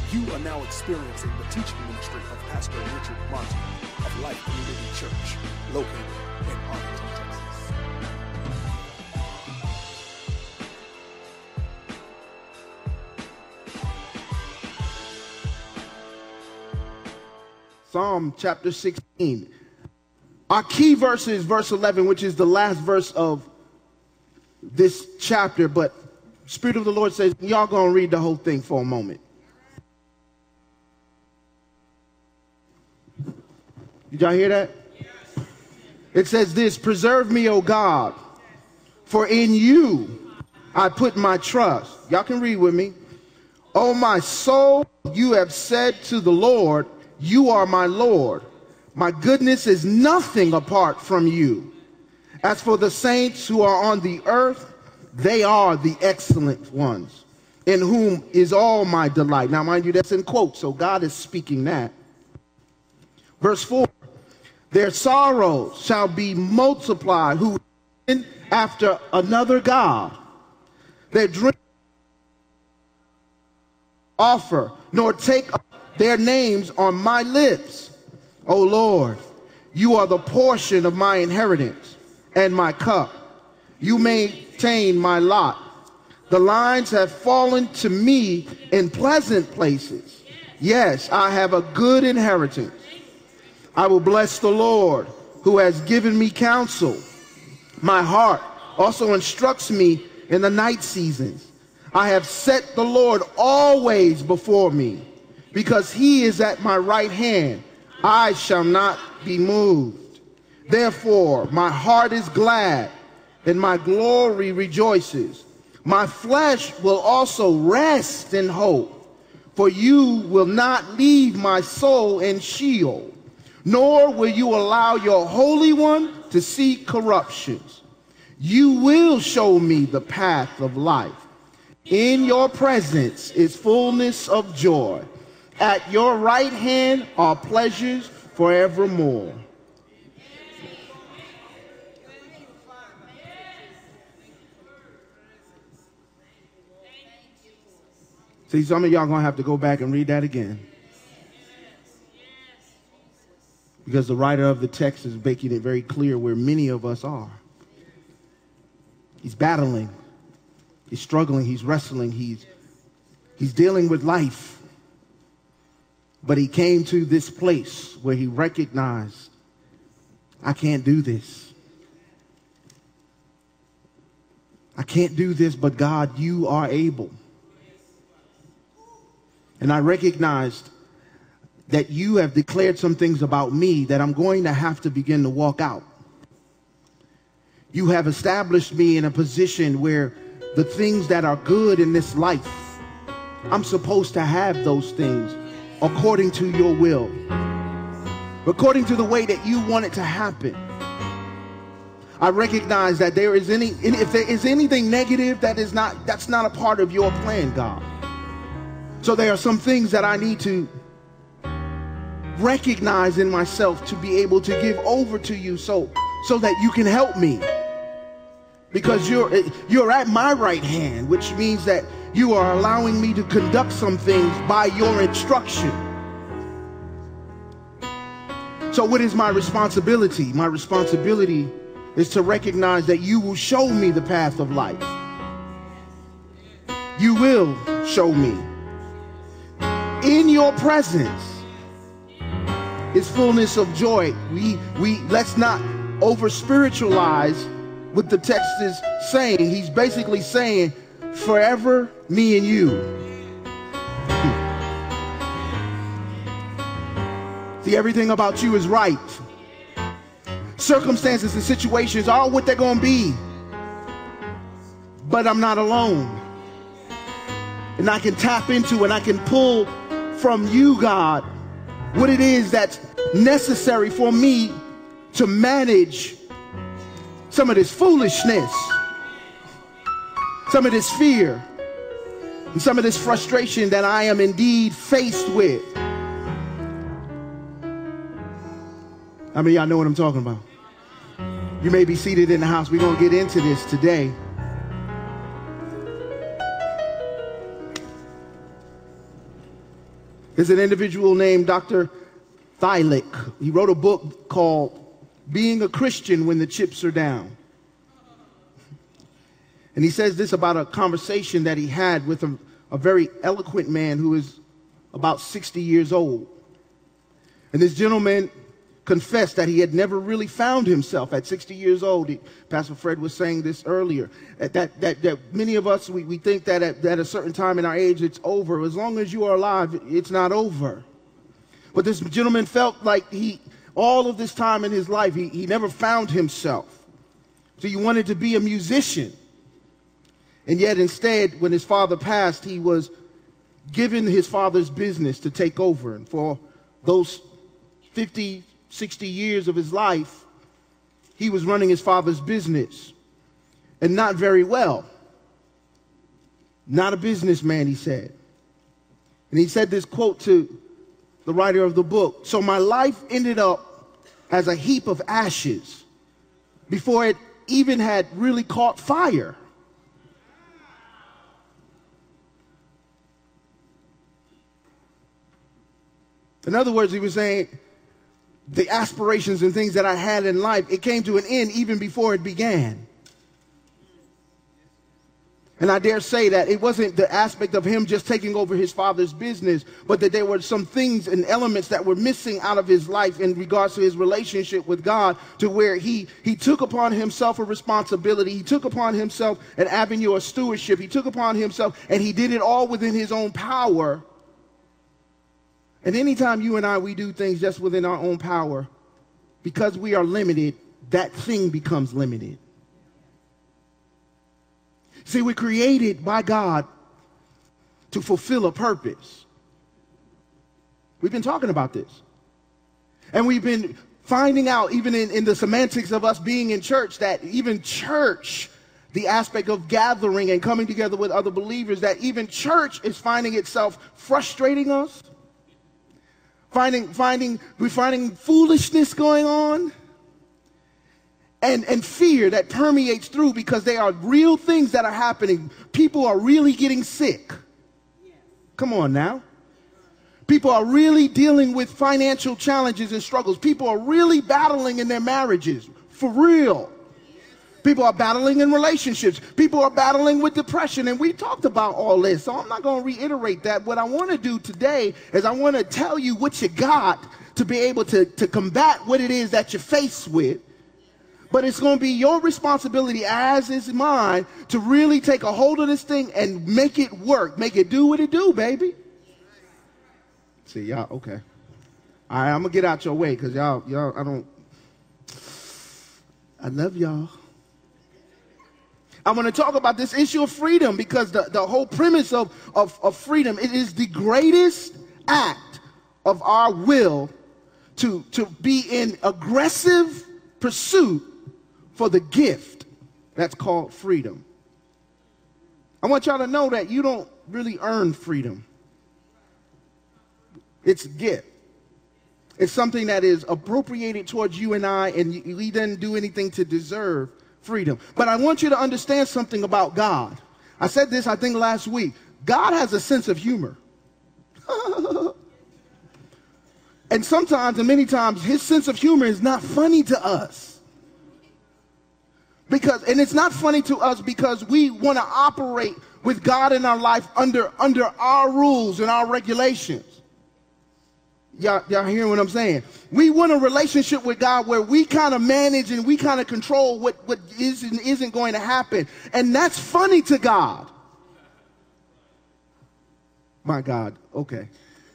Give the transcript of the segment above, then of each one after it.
You are now experiencing the teaching ministry of Pastor Richard Martin of Life Community Church, located in Arlington, Texas. Psalm chapter 16. Our key verse is verse 11, which is the last verse of this chapter, but Spirit of the Lord says, y'all gonna read the whole thing for a moment. Did y'all hear that? Yes. It says this: preserve me, O God, for in you I put my trust. Y'all can read with me. O my soul, you have said to the Lord, you are my Lord. My goodness is nothing apart from you. As for the saints who are on the earth, they are the excellent ones, in whom is all my delight. Now, mind you, that's in quotes, so God is speaking that. Verse 4, their sorrows shall be multiplied, who after another God. Their drink offer, nor take their names on my lips. O Lord, you are the portion of my inheritance and my cup. You maintain my lot. The lines have fallen to me in pleasant places. Yes, I have a good inheritance. I will bless the Lord, who has given me counsel. My heart also instructs me in the night seasons. I have set the Lord always before me. Because he is at my right hand, I shall not be moved. Therefore, my heart is glad, and my glory rejoices. My flesh will also rest in hope, for you will not leave my soul in Sheol, nor will you allow your Holy One to see corruptions. You will show me the path of life. In your presence is fullness of joy. At your right hand are pleasures forevermore. See, some of y'all going to have to go back and read that again. Because the writer of the text is making it very clear where many of us are. He's battling. He's struggling. He's wrestling. He's dealing with life. But he came to this place where he recognized, I can't do this. I can't do this, but God, you are able. And I recognized that you have declared some things about me that I'm going to have to begin to walk out. You have established me in a position where the things that are good in this life, I'm supposed to have those things according to your will, according to the way that you want it to happen. I recognize that if there is anything negative, that's not a part of your plan, God. So there are some things that I need to recognize in myself to be able to give over to you so that you can help me. Because you're at my right hand, which means that you are allowing me to conduct some things by your instruction. So what is my responsibility? My responsibility is to recognize that you will show me the path of life. You will show me. In your presence is fullness of joy. Let's not over spiritualize what the text is saying. He's basically saying, forever me and you. See, everything about you is right. Circumstances and situations are what they're going to be. But I'm not alone. And I can tap into and I can pull from you, God, what it is that's necessary for me to manage some of this foolishness, some of this fear, and some of this frustration that I am indeed faced with. I mean, y'all know what I'm talking about. You may be seated in the house. We're going to get into this today. There's an individual named Dr. Thilick. He wrote a book called Being a Christian When the Chips Are Down. And he says this about a conversation that he had with a very eloquent man who is about 60 years old. And this gentleman confessed that he had never really found himself at 60 years old. Pastor Fred was saying this earlier, that many of us, we think that at a certain time in our age, it's over. As long as you are alive, it's not over. But this gentleman felt like all of this time in his life, he never found himself. So he wanted to be a musician. And yet instead, when his father passed, he was given his father's business to take over. And for those 50, 60 years of his life, he was running his father's business, and not very well. Not a businessman, he said. And he said this quote to the writer of the book: "So my life ended up as a heap of ashes before it even had really caught fire." In other words, he was saying, the aspirations and things that I had in life, it came to an end even before it began. And I dare say that it wasn't the aspect of him just taking over his father's business, but that there were some things and elements that were missing out of his life in regards to his relationship with God, to where he took upon himself a responsibility. He took upon himself an avenue of stewardship. He took upon himself, and he did it all within his own power. And anytime you and I, we do things just within our own power, because we are limited, that thing becomes limited. See, we're created by God to fulfill a purpose. We've been talking about this. And we've been finding out, even in the semantics of us being in church, that even church, the aspect of gathering and coming together with other believers, that even church is finding itself frustrating us. We're finding foolishness going on, and fear that permeates through, because they are real things that are happening. People are really getting sick. Come on now. People are really dealing with financial challenges and struggles. People are really battling in their marriages, for real. People are battling in relationships. People are battling with depression. And we talked about all this, so I'm not going to reiterate that. What I want to do today is I want to tell you what you got to be able to combat what it is that you're faced with. But it's going to be your responsibility, as is mine, to really take a hold of this thing and make it work. Make it do what it do, baby. See, y'all, okay. All right, I'm going to get out your way, because y'all, I love y'all. I'm going to talk about this issue of freedom, because the whole premise of freedom, it is the greatest act of our will to be in aggressive pursuit for the gift that's called freedom. I want y'all to know that you don't really earn freedom. It's a gift. It's something that is appropriated towards you and I, and we didn't do anything to deserve freedom. But I want you to understand something about God. I said this, I think, last week. God has a sense of humor. And sometimes, and many times, his sense of humor is not funny to us. And it's not funny to us because we want to operate with God in our life under our rules and our regulations. Y'all hearing what I'm saying? We want a relationship with God where we kind of manage and we kind of control what is and isn't going to happen. And that's funny to God. My God, okay.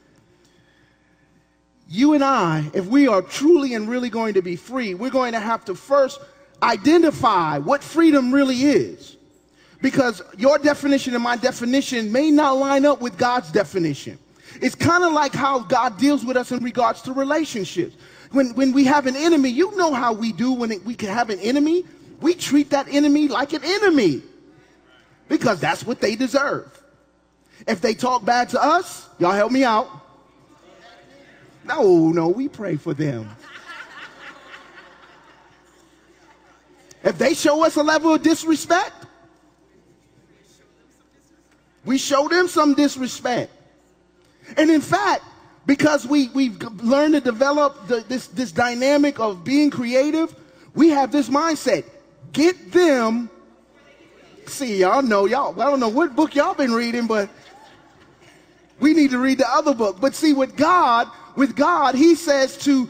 You and I, if we are truly and really going to be free, we're going to have to first identify what freedom really is. Because your definition and my definition may not line up with God's definition. It's kind of like how God deals with us in regards to relationships. When we have an enemy, you know how we do when we can have an enemy. We treat that enemy like an enemy, because that's what they deserve. If they talk bad to us, y'all help me out. No, we pray for them. If they show us a level of disrespect, we show them some disrespect. And in fact, because we've learned to develop this dynamic of being creative, we have this mindset. Get them. See, y'all know, I don't know what book y'all been reading, but we need to read the other book. But see, with God, he says to,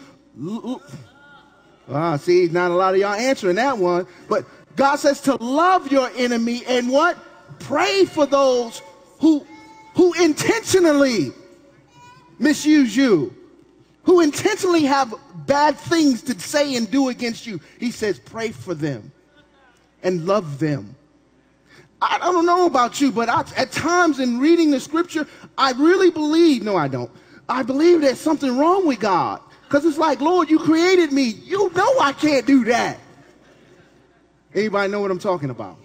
see, not a lot of y'all answering that one, but God says to love your enemy and what? Pray for those who intentionally misuse you, who intentionally have bad things to say and do against you. He says, pray for them and love them. I don't know about you, but at times in reading the scripture, I really believe, no, I don't. I believe there's something wrong with God. Because it's like, Lord, you created me. You know I can't do that. Anybody know what I'm talking about?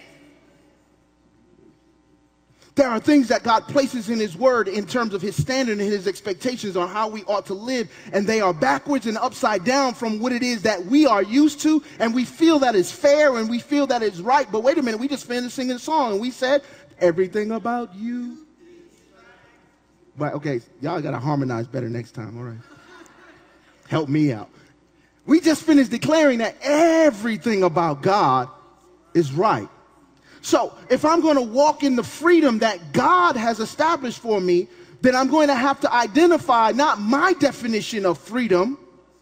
There are things that God places in his word in terms of his standard and his expectations on how we ought to live, and they are backwards and upside down from what it is that we are used to, and we feel that is fair and we feel that is right. But wait a minute, we just finished singing a song and we said, everything about you. But okay, y'all got to harmonize better next time, all right? Help me out. We just finished declaring that everything about God is right. So if I'm going to walk in the freedom that God has established for me, then I'm going to have to identify not my definition of freedom,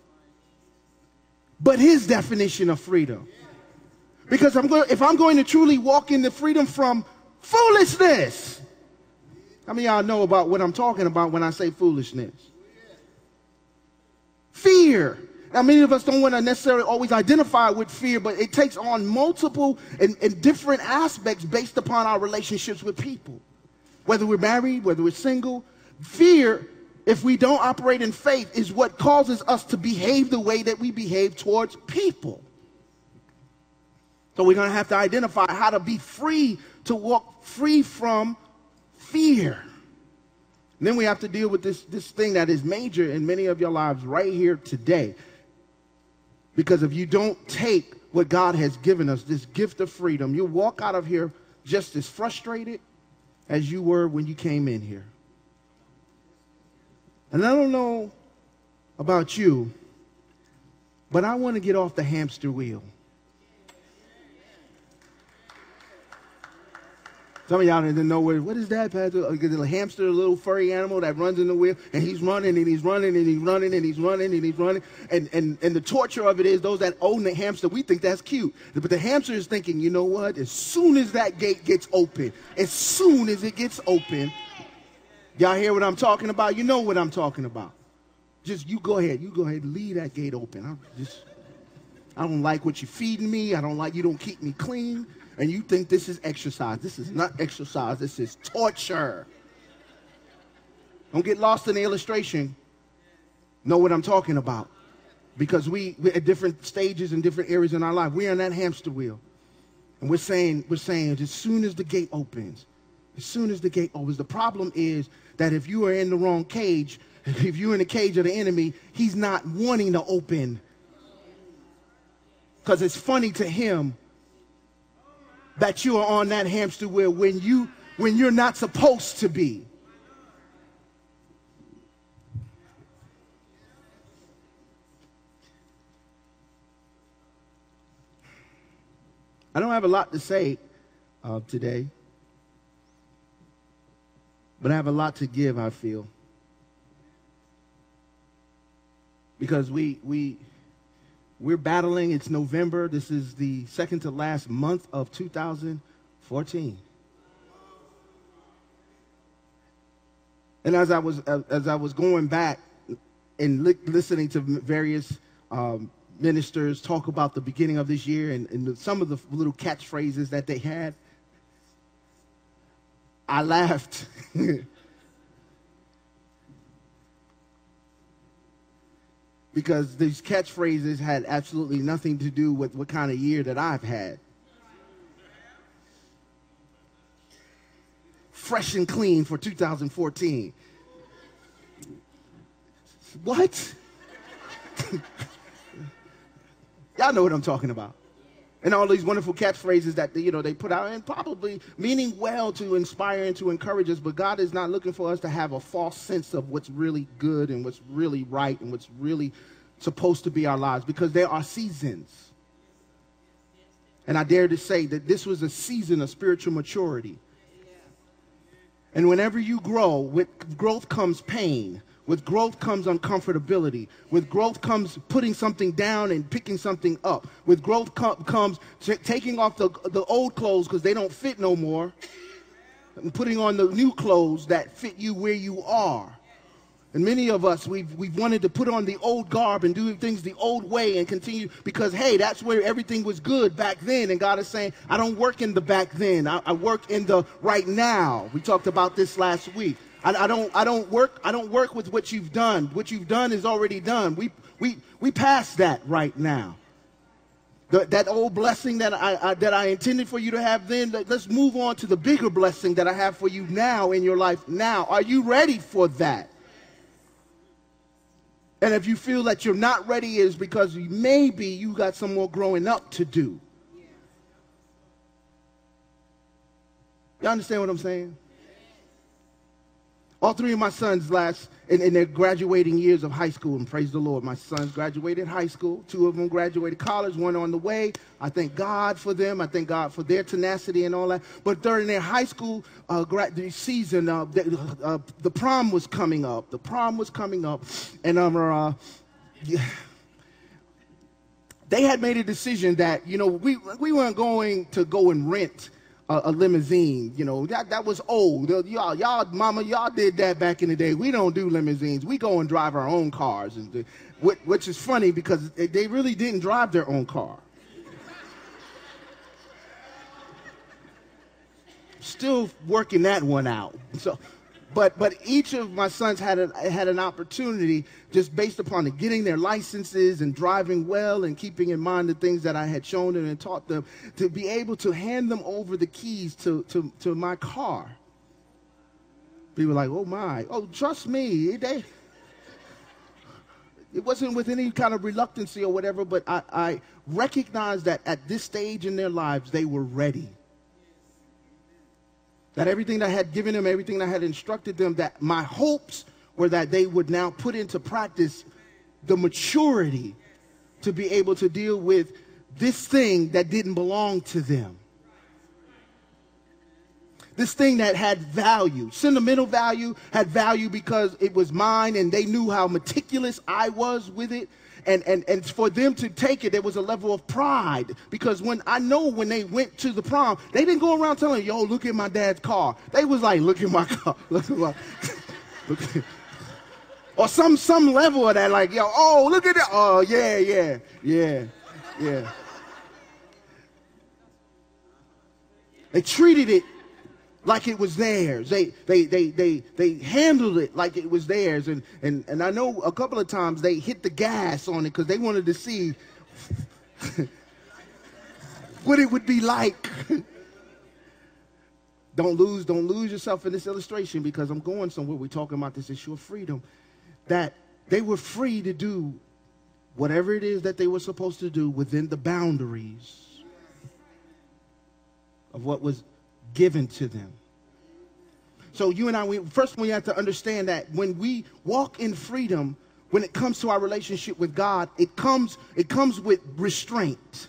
but his definition of freedom. Because if I'm going to truly walk in the freedom from foolishness, how many of y'all know about what I'm talking about when I say foolishness? Fear. Now, many of us don't want to necessarily always identify with fear, but it takes on multiple and different aspects based upon our relationships with people. Whether we're married, whether we're single, fear, if we don't operate in faith, is what causes us to behave the way that we behave towards people. So we're going to have to identify how to be free, to walk free from fear. And then we have to deal with this thing that is major in many of your lives right here today. Because if you don't take what God has given us, this gift of freedom, you'll walk out of here just as frustrated as you were when you came in here. And I don't know about you, but I want to get off the hamster wheel. Some of y'all didn't know what is that, Pastor? A hamster, a little furry animal that runs in the wheel, and he's running, and he's running, and he's running, and he's running, and he's running. And the torture of it is those that own the hamster, we think that's cute. But the hamster is thinking, you know what? As soon as that gate gets open, as soon as it gets open, y'all hear what I'm talking about? You know what I'm talking about. Just you go ahead, leave that gate open. I don't like what you're feeding me. I don't like you don't keep me clean. And you think this is exercise. This is not exercise. This is torture. Don't get lost in the illustration. Know what I'm talking about. Because we're at different stages and different areas in our life. We're in that hamster wheel. And we're saying as soon as the gate opens, the problem is that if you are in the wrong cage, if you're in the cage of the enemy, he's not wanting to open. Because it's funny to him that you are on that hamster wheel when you're not supposed to be. I don't have a lot to say today, but I have a lot to give, I feel. Because we're battling. It's November. This is the second to last month of 2014. And as I was going back and listening to various ministers talk about the beginning of this year and some of the little catchphrases that they had, I laughed. Because these catchphrases had absolutely nothing to do with what kind of year that I've had. Fresh and clean for 2014. What? Y'all know what I'm talking about. And all these wonderful catchphrases that, they put out, and probably meaning well to inspire and to encourage us. But God is not looking for us to have a false sense of what's really good and what's really right and what's really supposed to be our lives, because there are seasons. And I dare to say that this was a season of spiritual maturity. And whenever you grow, with growth comes pain. With growth comes uncomfortability. With growth comes putting something down and picking something up. With growth comes taking off the old clothes because they don't fit no more, and putting on the new clothes that fit you where you are. And many of us, we've wanted to put on the old garb and do things the old way and continue because, hey, that's where everything was good back then. And God is saying, I don't work in the back then. I work in the right now. We talked about this last week. I don't work with what you've done. What you've done is already done. We passed that right now. That old blessing that I intended for you to have then, let's move on to the bigger blessing that I have for you now in your life now. Are you ready for that? And if you feel that you're not ready, it is because maybe you got some more growing up to do. You understand what I'm saying? All three of my sons in their graduating years of high school, and praise the Lord, my sons graduated high school. 2 of them graduated college, 1 on the way. I thank God for them. I thank God for their tenacity and all that. But during their high school season, the prom was coming up. The prom was coming up, and they had made a decision that, we weren't going to go and rent a limousine. That was old. Y'all did that back in the day. We don't do limousines. We go and drive our own cars, which is funny because they really didn't drive their own car. Still working that one out. So, but each of my sons had an opportunity, just based upon getting their licenses and driving well and keeping in mind the things that I had shown them and taught them, to be able to hand them over the keys to my car. People were like, oh my, oh, trust me. It wasn't with any kind of reluctancy or whatever, but I recognized that at this stage in their lives, they were ready. That everything that I had given them, everything that I had instructed them, that my hopes were that they would now put into practice the maturity to be able to deal with this thing that didn't belong to them. This thing that had value, sentimental value, had value because it was mine and they knew how meticulous I was with it. And for them to take it, there was a level of pride, because when they went to the prom, they didn't go around telling, yo, look at my dad's car. They was like, look at my car, look at my, look at, or some level of that, like, yo, oh, look at that, oh, yeah. They treated it like it was theirs. They handled it like it was theirs. And I know a couple of times they hit the gas on it because they wanted to see what it would be like. Don't lose yourself in this illustration, because I'm going somewhere. We're talking about this issue of freedom. That they were free to do whatever it is that they were supposed to do within the boundaries of what was given to them. So you and I, we have to understand that when we walk in freedom, when it comes to our relationship with God, it comes with restraint.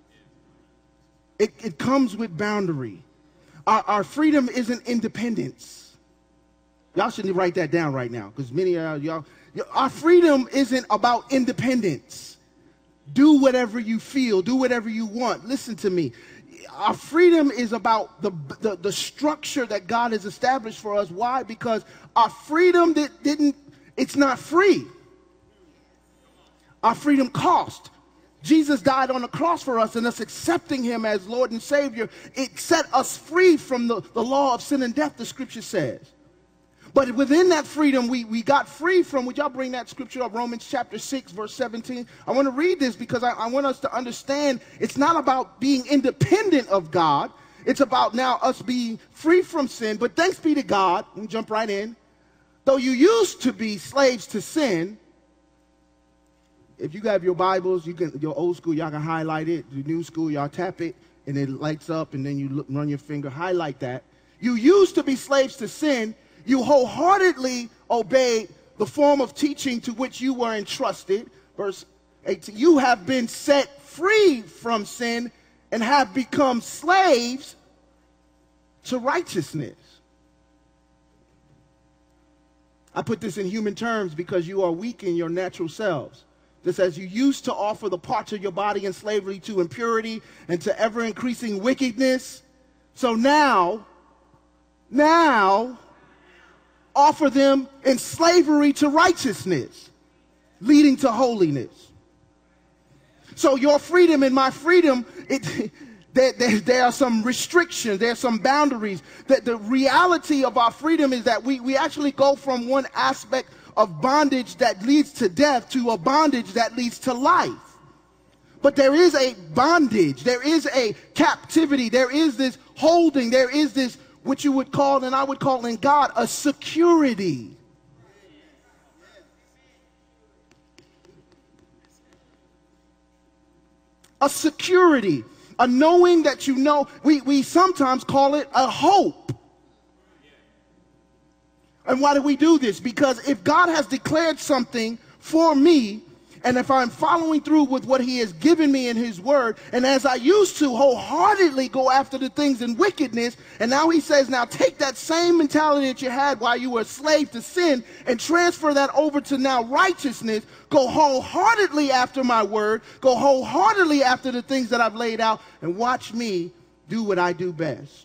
It comes with boundary. Our freedom isn't independence. Y'all should write that down right now, because many of y'all, our freedom isn't about independence. Do whatever you feel, do whatever you want. Listen to me. Our freedom is about the structure that God has established for us. Why? Because our freedom it's not free. Our freedom cost. Jesus died on the cross for us, and us accepting him as Lord and Savior, it set us free from the law of sin and death, the scripture says. But within that freedom, we got free from, would y'all bring that scripture up, Romans chapter 6, verse 17? I want to read this because I want us to understand it's not about being independent of God. It's about now us being free from sin. But thanks be to God, let me jump right in. Though you used to be slaves to sin, if you have your Bibles, you can, your old school, y'all can highlight it. The new school, y'all tap it, and it lights up, and then you run your finger, highlight that. You used to be slaves to sin. You wholeheartedly obeyed the form of teaching to which you were entrusted. Verse 18, you have been set free from sin and have become slaves to righteousness. I put this in human terms because you are weak in your natural selves. This as you used to offer the parts of your body in slavery to impurity and to ever-increasing wickedness. So now, offer them in slavery to righteousness, leading to holiness. So your freedom and my freedom, there are some restrictions, there are some boundaries. The reality of our freedom is that we actually go from one aspect of bondage that leads to death to a bondage that leads to life. But there is a bondage, there is a captivity, there is this holding, there is this, what you would call, and I would call in God, a security. A security, a knowing that you know. We sometimes call it a hope. And why do we do this? Because if God has declared something for me, and if I'm following through with what he has given me in his word, and as I used to wholeheartedly go after the things in wickedness, and now he says, now take that same mentality that you had while you were a slave to sin and transfer that over to now righteousness. Go wholeheartedly after my word. Go wholeheartedly after the things that I've laid out, and watch me do what I do best.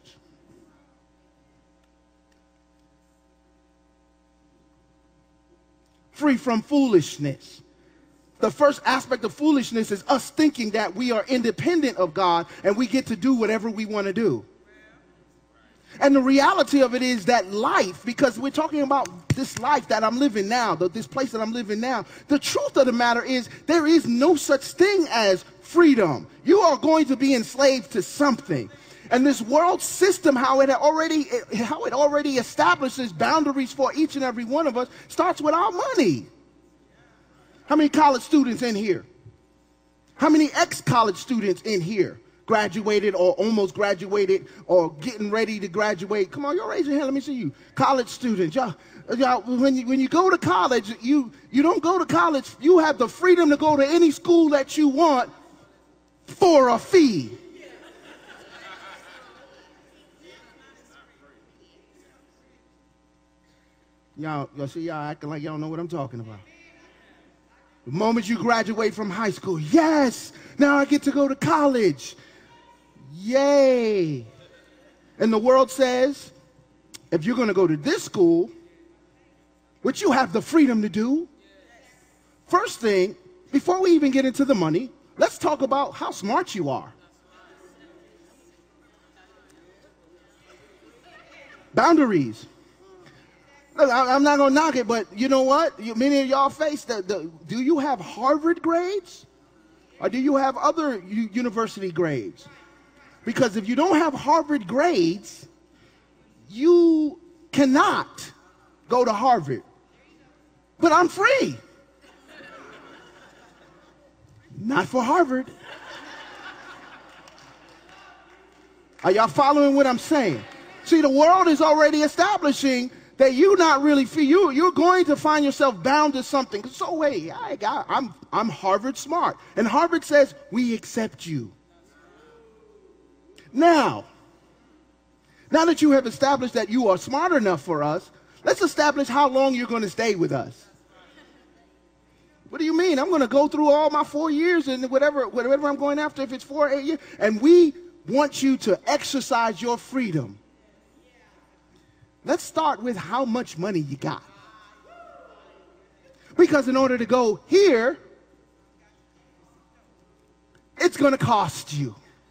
Free from foolishness. The first aspect of foolishness is us thinking that we are independent of God and we get to do whatever we want to do. And the reality of it is that life, because we're talking about this life that I'm living now, this place that I'm living now, the truth of the matter is there is no such thing as freedom. You are going to be enslaved to something. And this world system, how it already establishes boundaries for each and every one of us, starts with our money. How many college students in here? How many ex-college students in here? Graduated or almost graduated or getting ready to graduate? Come on, y'all raise your hand. Let me see you. College students. Y'all, when you go to college, you don't go to college. You have the freedom to go to any school that you want for a fee. Y'all see, y'all acting like y'all know what I'm talking about. The moment you graduate from high school, yes, now I get to go to college. Yay. And the world says, if you're going to go to this school, which you have the freedom to do, first thing, before we even get into the money, let's talk about how smart you are. Boundaries. Look, I'm not going to knock it, but you know what? Many of y'all face do you have Harvard grades? Or do you have other university grades? Because if you don't have Harvard grades, you cannot go to Harvard. But I'm free. Not for Harvard. Are y'all following what I'm saying? See, the world is already establishing that you're not really free. You're going to find yourself bound to something. So wait, I'm Harvard smart. And Harvard says, we accept you. Now that you have established that you are smart enough for us, let's establish how long you're going to stay with us. What do you mean? I'm going to go through all my 4 years and whatever I'm going after, if it's 4 or 8 years. And we want you to exercise your freedom. Let's start with how much money you got. Because in order to go here, it's going to cost you.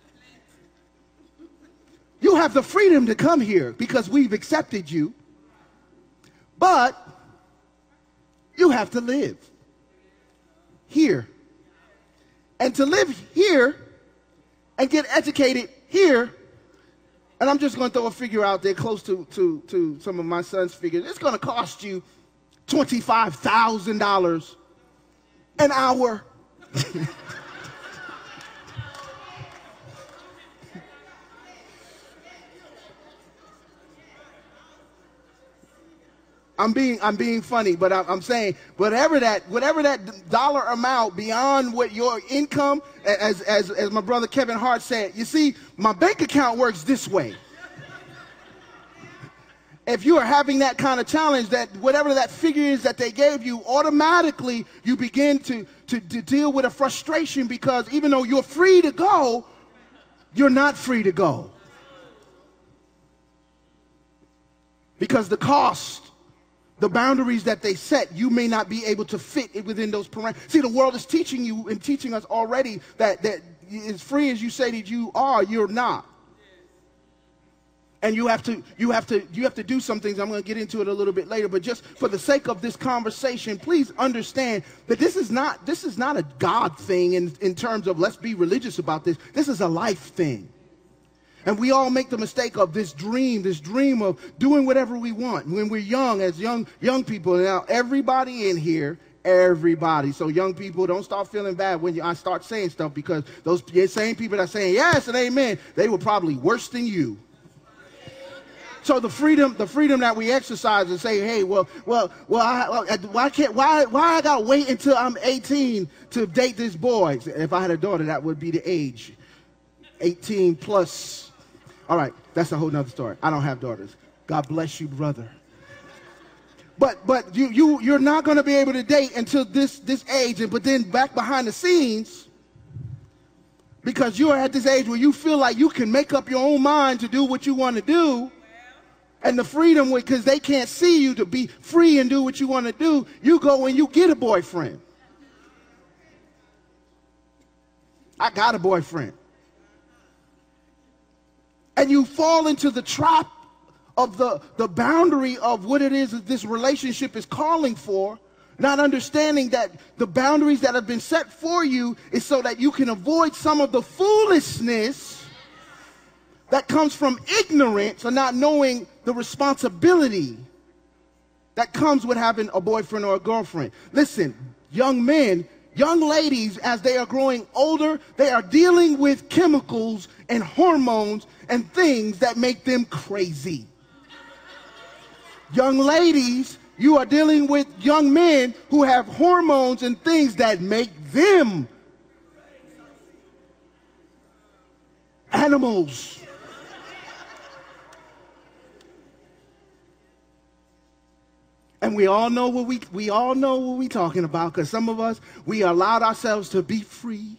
You have the freedom to come here because we've accepted you. But you have to live here. And to live here and get educated here, and I'm just going to throw a figure out there close to some of my son's figures. It's going to cost you $25,000 an hour I'm being funny, but I'm saying whatever that dollar amount beyond what your income, as my brother Kevin Hart said, you see, my bank account works this way. If you are having that kind of challenge, that whatever that figure is that they gave you, automatically you begin to deal with a frustration, because even though you're free to go, you're not free to go. Because the cost, the boundaries that they set, you may not be able to fit within those parameters. See, the world is teaching you and teaching us already that as free as you say that you are, you're not. And you have to do some things. I'm going to get into it a little bit later, but just for the sake of this conversation, please understand that this is not a God thing in terms of let's be religious about this. This is a life thing. And we all make the mistake of this dream of doing whatever we want when we're young, as young people. Now, everybody in here, everybody. So young people, don't start feeling bad when I start saying stuff, because those same people that are saying yes and amen, they were probably worse than you. So the freedom that we exercise and say, hey, why I gotta wait until I'm 18 to date this boy? If I had a daughter, that would be the age, 18 plus. All right, that's a whole nother story. I don't have daughters. God bless you, brother. But you're not gonna be able to date until this age, but then back behind the scenes, because you are at this age where you feel like you can make up your own mind to do what you want to do. And the freedom, because they can't see you to be free and do what you want to do, you go and you get a boyfriend. I got a boyfriend. And you fall into the trap of the boundary of what it is that this relationship is calling for, not understanding that the boundaries that have been set for you is so that you can avoid some of the foolishness that comes from ignorance or not knowing the responsibility that comes with having a boyfriend or a girlfriend. Listen, young men, young ladies, as they are growing older, they are dealing with chemicals and hormones and things that make them crazy. Young ladies, you are dealing with young men who have hormones and things that make them animals. And we all know what we talking about, because some of us, we allowed ourselves to be free.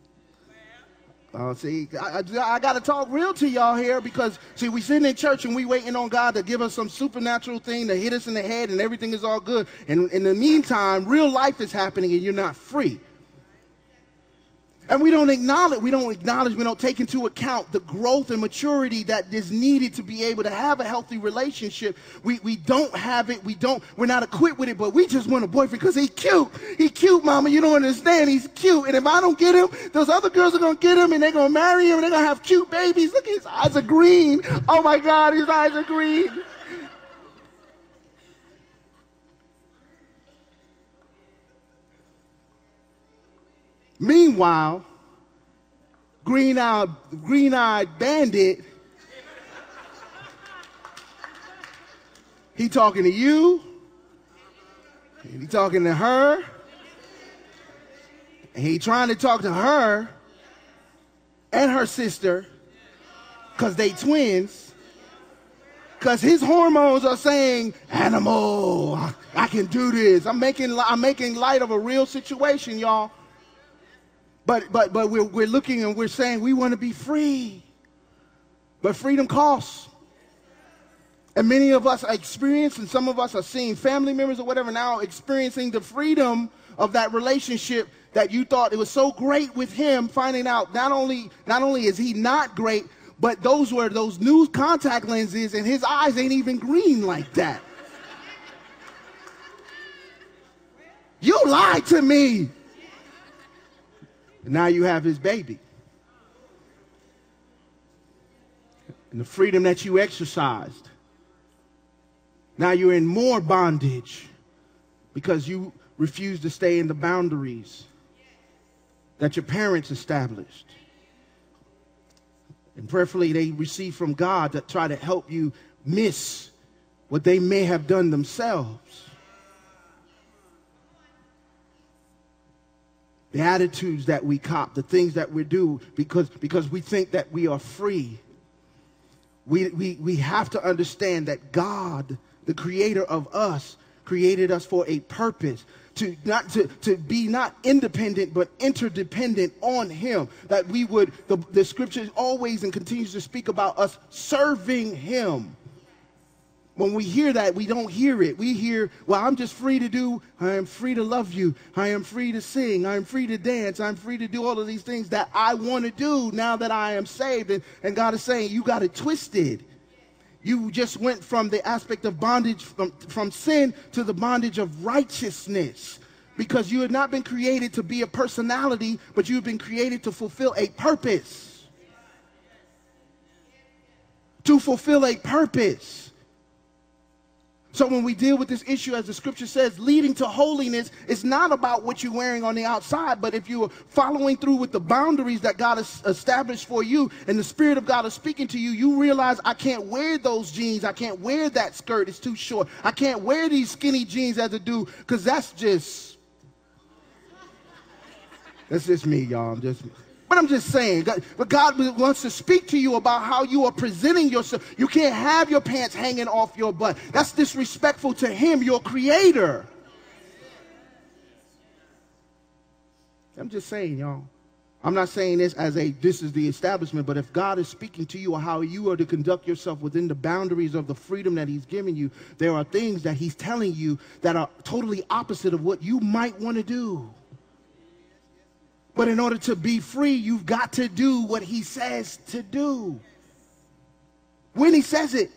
See, I got to talk real to y'all here, because, see, we sitting in church and we waiting on God to give us some supernatural thing to hit us in the head and everything is all good. And in the meantime, real life is happening and you're not free. And we don't take into account the growth and maturity that is needed to be able to have a healthy relationship. We don't have it. We're not equipped with it, but we just want a boyfriend because he's cute. He's cute, mama. You don't understand. He's cute. And if I don't get him, those other girls are going to get him and they're going to marry him and they're going to have cute babies. Look, his eyes are green. Oh my God, his eyes are green. Meanwhile, green-eyed bandit, he talking to you, and he talking to her, and he trying to talk to her and her sister, because they twins, because his hormones are saying, animal, I can do this. I'm making light of a real situation, y'all. But we're looking and we're saying we want to be free. But freedom costs. And many of us are experiencing, and some of us are seeing family members or whatever now experiencing the freedom of that relationship that you thought it was so great with him, finding out not only is he not great, but those were those new contact lenses and his eyes ain't even green like that. You lied to me. And now you have his baby. And the freedom that you exercised, now you're in more bondage because you refuse to stay in the boundaries that your parents established. And prayerfully they receive from God that try to help you miss what they may have done themselves. The attitudes that we cop, the things that we do because we think that we are free. We have to understand that God, the creator of us, created us for a purpose. To be not independent but interdependent on him, that we would, the scripture always and continues to speak about us serving him. When we hear that, we don't hear it. We hear, well, I'm just free to do, I am free to love you, I am free to sing, I am free to dance, I'm free to do all of these things that I want to do now that I am saved. And God is saying, you got it twisted. You just went from the aspect of bondage from sin to the bondage of righteousness, because you had not been created to be a personality, but you have been created to fulfill a purpose. To fulfill a purpose. So when we deal with this issue, as the scripture says, leading to holiness is not about what you're wearing on the outside, but if you're following through with the boundaries that God has established for you and the Spirit of God is speaking to you, you realize I can't wear those jeans. I can't wear that skirt. It's too short. I can't wear these skinny jeans as a dude because that's just me, y'all. But I'm just saying, but God wants to speak to you about how you are presenting yourself. You can't have your pants hanging off your butt. That's disrespectful to him, your creator. I'm just saying, y'all. I'm not saying this as this is the establishment, but if God is speaking to you on how you are to conduct yourself within the boundaries of the freedom that he's given you, there are things that he's telling you that are totally opposite of what you might want to do. But in order to be free, you've got to do what he says to do. When he says it.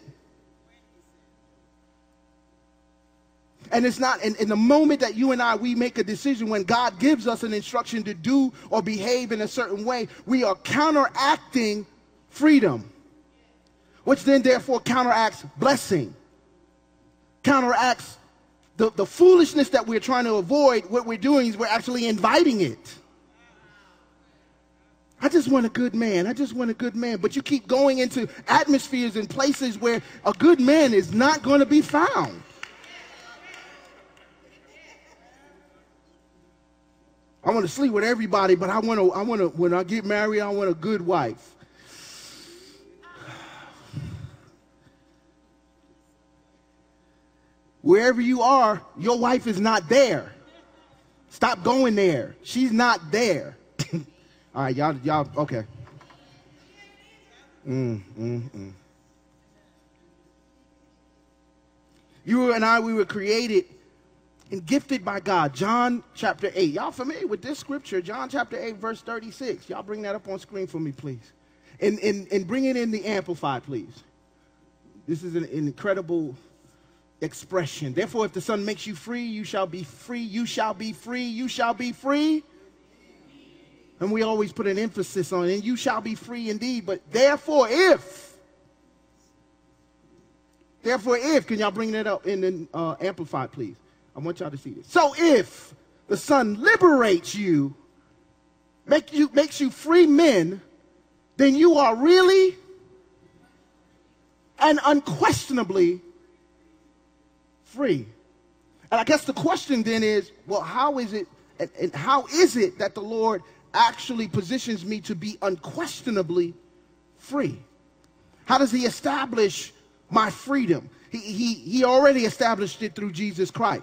And it's not in the moment that you and we make a decision, when God gives us an instruction to do or behave in a certain way, we are counteracting freedom, which then therefore counteracts blessing, counteracts the foolishness that we're trying to avoid. What we're doing is we're actually inviting it. I just want a good man. I just want a good man. But you keep going into atmospheres and places where a good man is not going to be found. I want to sleep with everybody, but I want to, when I get married, I want a good wife. Wherever you are, your wife is not there. Stop going there. She's not there. All right, y'all, okay. You and I, we were created and gifted by God. John chapter 8. Y'all familiar with this scripture? John chapter 8, verse 36. Y'all bring that up on screen for me, please. And bring it in the Amplified, please. This is an incredible expression. Therefore, if the Son makes you free, you shall be free. You shall be free. You shall be free. And we always put an emphasis on it. And you shall be free indeed. But therefore, if, can y'all bring that up in the Amplified, please? I want y'all to see this. So if the Son liberates you, makes you free men, then you are really and unquestionably free. And I guess the question then is, well, how is it that the Lord actually positions me to be unquestionably free? How does he establish my freedom? He already established it through Jesus Christ.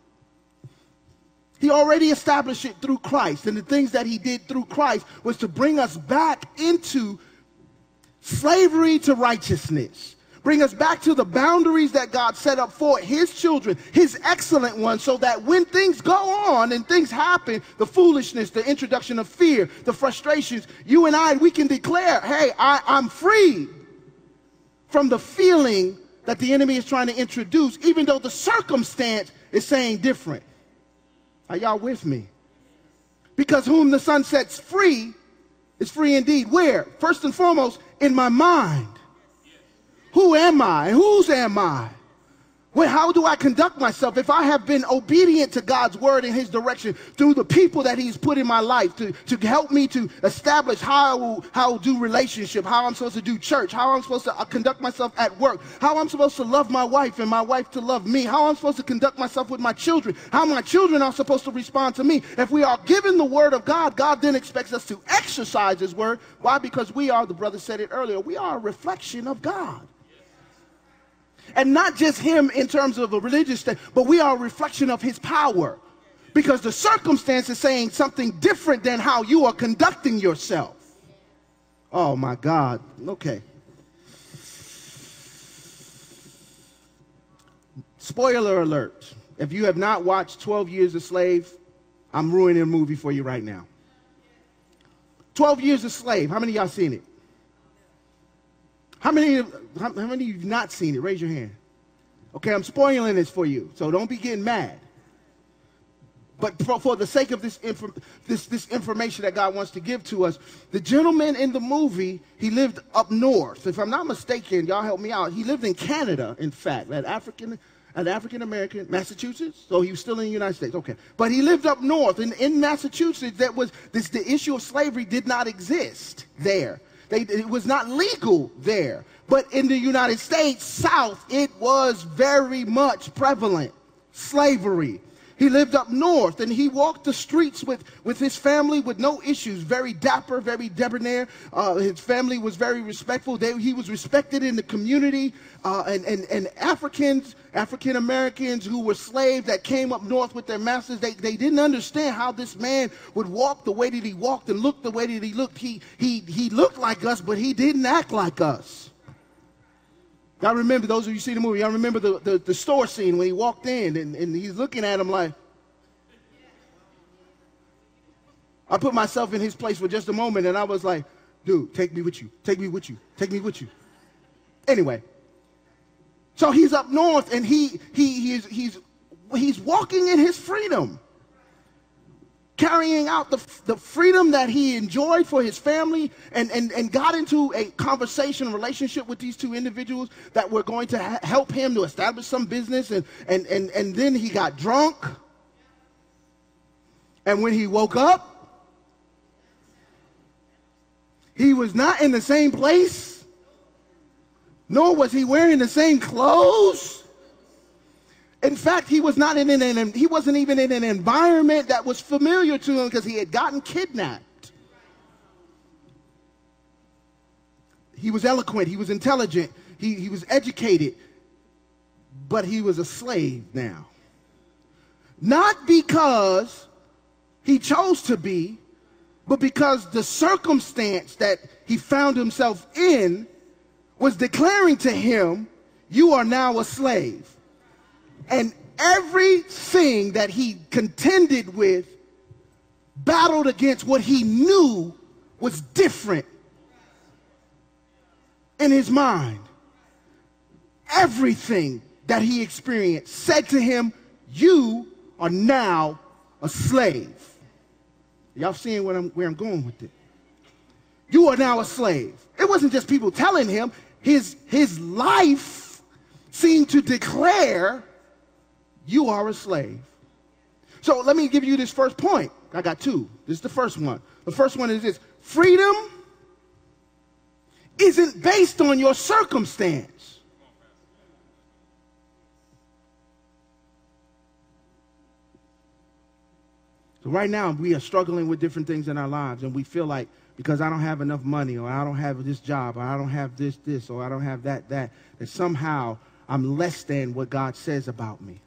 He already established it through Christ. And the things that he did through Christ was to bring us back into slavery to righteousness. Bring us back to the boundaries that God set up for his children, his excellent ones, so that when things go on and things happen, the foolishness, the introduction of fear, the frustrations, you and we can declare, hey, I'm free from the feeling that the enemy is trying to introduce, even though the circumstance is saying different. Are y'all with me? Because whom the Son sets free is free indeed. Where? First and foremost, in my mind. Who am I? And whose am I? Well, how do I conduct myself if I have been obedient to God's word and his direction through the people that he's put in my life to help me to establish how I will do relationship, how I'm supposed to do church, how I'm supposed to conduct myself at work, how I'm supposed to love my wife and my wife to love me, how I'm supposed to conduct myself with my children, how my children are supposed to respond to me. If we are given the word of God, God then expects us to exercise his word. Why? Because we are, the brother said it earlier, we are a reflection of God. And not just him in terms of a religious state, but we are a reflection of his power. Because the circumstance is saying something different than how you are conducting yourself. Oh my God. Okay. Spoiler alert. If you have not watched 12 Years a Slave, I'm ruining a movie for you right now. 12 Years a Slave. How many of y'all seen it? How many of you have not seen it? Raise your hand. Okay, I'm spoiling this for you, so don't be getting mad. But for the sake of this information that God wants to give to us, the gentleman in the movie, he lived up north. If I'm not mistaken, y'all help me out. He lived in Canada, in fact, an African-American, Massachusetts. So he was still in the United States. Okay, but he lived up north, and in Massachusetts, the issue of slavery did not exist there. It was not legal there. But in the United States, South, it was very much prevalent. Slavery. He lived up north, and he walked the streets with his family with no issues. Very dapper, very debonair. His family was very respectful. He was respected in the community. And African Americans who were slaves that came up north with their masters, they didn't understand how this man would walk the way that he walked and look the way that he looked. He looked like us, but he didn't act like us. Y'all remember, those of you see the movie, y'all remember the store scene when he walked in and he's looking at him like, I put myself in his place for just a moment and I was like, dude, take me with you, take me with you, take me with you. Anyway, so he's up north and he's walking in his freedom, carrying out the freedom that he enjoyed for his family, and got into a conversation, relationship with these two individuals that were going to help him to establish some business, and then he got drunk, and when he woke up, he was not in the same place, nor was he wearing the same clothes. In fact, he wasn't even in an environment that was familiar to him because he had gotten kidnapped. He was eloquent, he was intelligent, he was educated, but he was a slave now. Not because he chose to be, but because the circumstance that he found himself in was declaring to him, you are now a slave. And everything that he contended with battled against what he knew was different in his mind. Everything that he experienced said to him, you are now a slave. Y'all seeing where I'm going with it? You are now a slave. It wasn't just people telling him. His life seemed to declare, you are a slave. So let me give you this first point. I got two. This is the first one. The first one is this. Freedom isn't based on your circumstance. So right now we are struggling with different things in our lives, and we feel like because I don't have enough money, or I don't have this job, or I don't have this, or I don't have that somehow I'm less than what God says about me.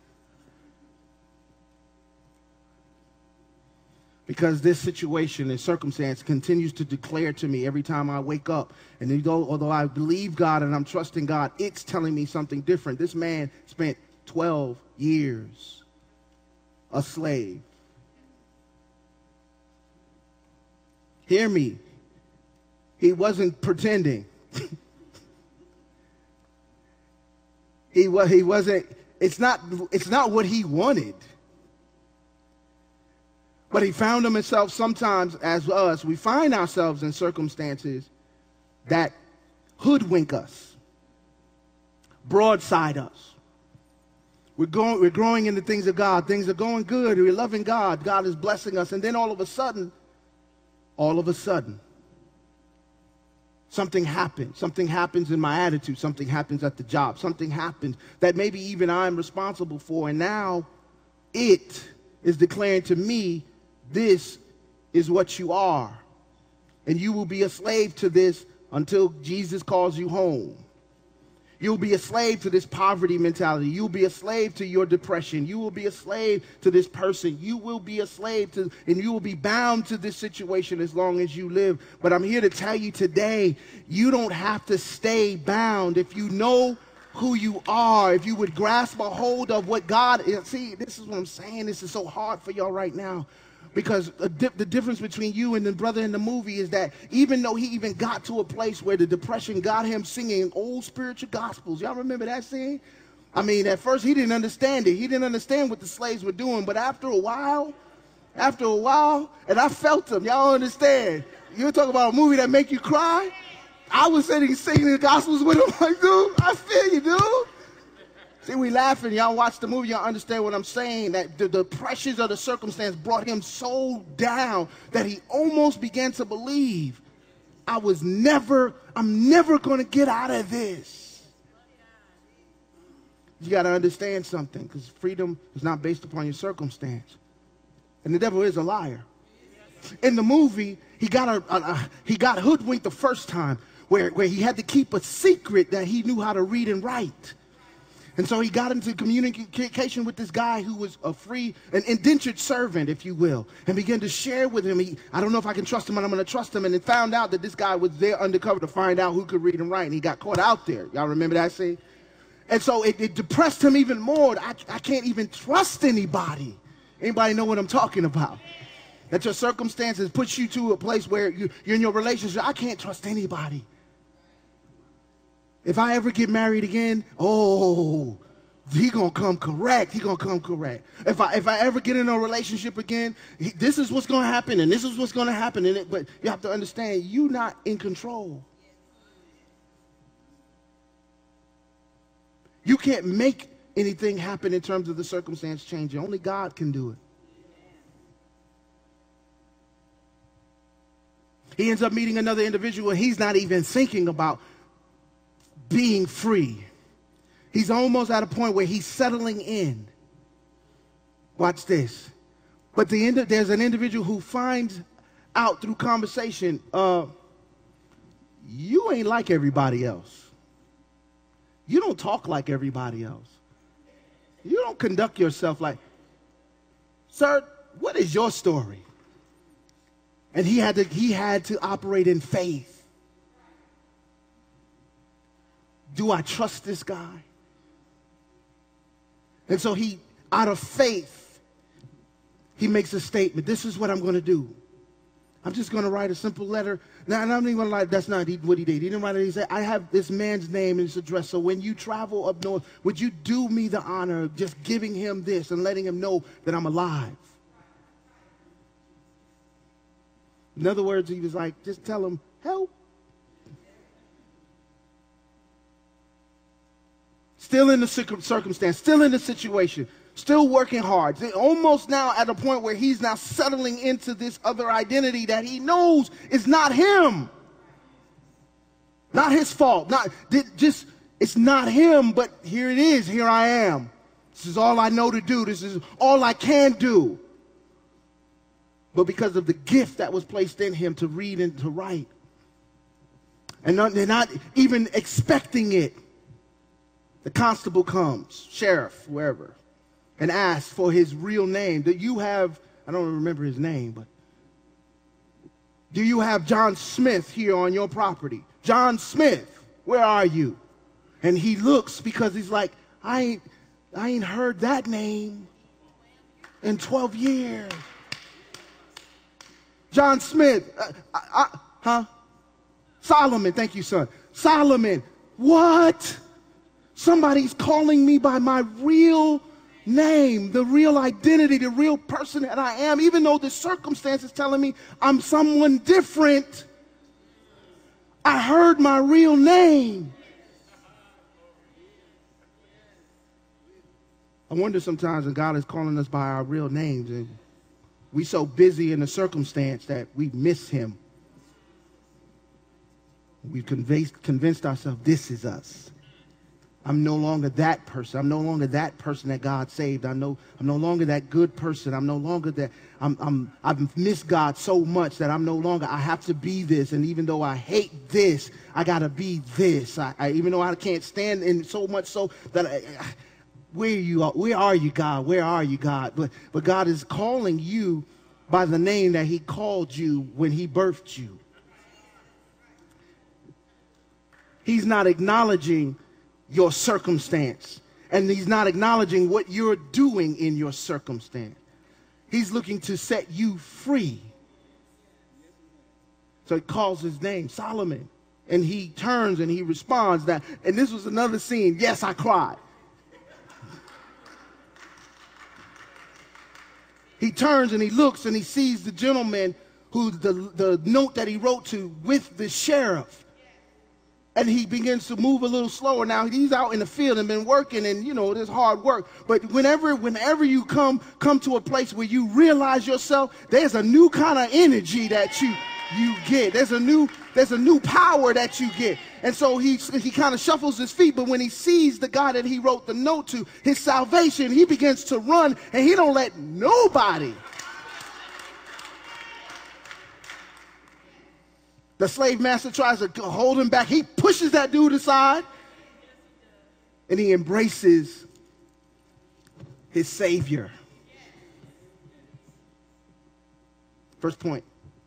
Because this situation and circumstance continues to declare to me every time I wake up. And although I believe God and I'm trusting God, it's telling me something different. This man spent 12 years a slave. Hear me. He wasn't pretending. He wasn't, it's not what he wanted. But he found himself sometimes, as us, we find ourselves in circumstances that hoodwink us, broadside us, We're growing in the things of God. Things are going good. We're loving God. God is blessing us. And then all of a sudden, something happens. Something happens in my attitude. Something happens at the job. Something happens that maybe even I'm responsible for. And now it is declaring to me, this is what you are. And you will be a slave to this until Jesus calls you home. You'll be a slave to this poverty mentality. You'll be a slave to your depression. You will be a slave to this person. You will be a slave to, and you will be bound to this situation as long as you live. But I'm here to tell you today, you don't have to stay bound. If you know who you are, if you would grasp a hold of what God is. See, this is what I'm saying. This is so hard for y'all right now. Because the difference between you and the brother in the movie is that even though he even got to a place where the depression got him singing old spiritual gospels. Y'all remember that scene? I mean, at first he didn't understand it. He didn't understand what the slaves were doing. But after a while, and I felt them. Y'all understand? You talk about a movie that make you cry? I was singing the gospels with him like, dude, I feel you, dude. See, we laughing. Y'all watch the movie. Y'all understand what I'm saying, that the pressures of the circumstance brought him so down that he almost began to believe, I'm never going to get out of this. You got to understand something, because freedom is not based upon your circumstance. And the devil is a liar. In the movie, he got hoodwinked the first time, where he had to keep a secret that he knew how to read and write. And so he got into communication with this guy who was an indentured servant, if you will, and began to share with him. I don't know if I can trust him, and I'm going to trust him. And then found out that this guy was there undercover to find out who could read and write. And he got caught out there. Y'all remember that scene? And so it depressed him even more. I can't even trust anybody. Anybody know what I'm talking about? That your circumstances puts you to a place where you're in your relationship. I can't trust anybody. If I ever get married again, he gonna come correct. He gonna come correct. If I ever get in a relationship again, this is what's gonna happen, and this is what's gonna happen. But you have to understand, you're not in control. You can't make anything happen in terms of the circumstance changing. Only God can do it. He ends up meeting another individual, and he's not even thinking about being free. He's almost at a point where he's settling in. Watch this. But there's an individual who finds out through conversation, you ain't like everybody else. You don't talk like everybody else. You don't conduct yourself like, sir, what is your story? And he had to operate in faith. Do I trust this guy? And so out of faith, he makes a statement. This is what I'm going to do. I'm just going to write a simple letter. Now, and I'm not even going to lie, that's not what he did. He didn't write it. He said, I have this man's name and his address. So when you travel up north, would you do me the honor of just giving him this and letting him know that I'm alive? In other words, he was like, just tell him, help. Still in the circumstance, still in the situation, still working hard. Almost now at a point where he's now settling into this other identity that he knows is not him. Not his fault. It's not him, but here it is. Here I am. This is all I know to do. This is all I can do. But because of the gift that was placed in him to read and to write, and they're not even expecting it, the constable comes, sheriff, wherever, and asks for his real name. Do you have, I don't remember his name, but do you have John Smith here on your property? John Smith, where are you? And he looks because he's like, I ain't heard that name in 12 years. John Smith, Solomon, thank you, son. Solomon, what? Somebody's calling me by my real name, the real identity, the real person that I am, even though the circumstance is telling me I'm someone different. I heard my real name. I wonder sometimes when God is calling us by our real names and we so busy in the circumstance that we miss him. We've convinced ourselves this is us. I'm no longer that person. I'm no longer that person that God saved. I'm no longer that good person. I'm no longer that. I've missed God so much that I'm no longer. I have to be this. And even though I hate this, I gotta be this. Even though I can't stand in so much so that where are you, God? Where are you, God? But God is calling you by the name that he called you when he birthed you. He's not acknowledging your circumstance, and he's not acknowledging what you're doing in your circumstance. He's looking to set you free. So he calls his name Solomon, and he turns and he responds that, and this was another scene. Yes, I cried. He turns and he looks and he sees the gentleman who the note that he wrote to with the sheriff. And he begins to move a little slower. Now, he's out in the field and been working, and, you know, there's hard work. But whenever you come to a place where you realize yourself, there's a new kind of energy that you get. There's a new power that you get. And so he kind of shuffles his feet, but when he sees the guy that he wrote the note to, his salvation, he begins to run, and he don't let nobody. The slave master tries to hold him back. He pushes that dude aside, and he embraces his Savior. First point.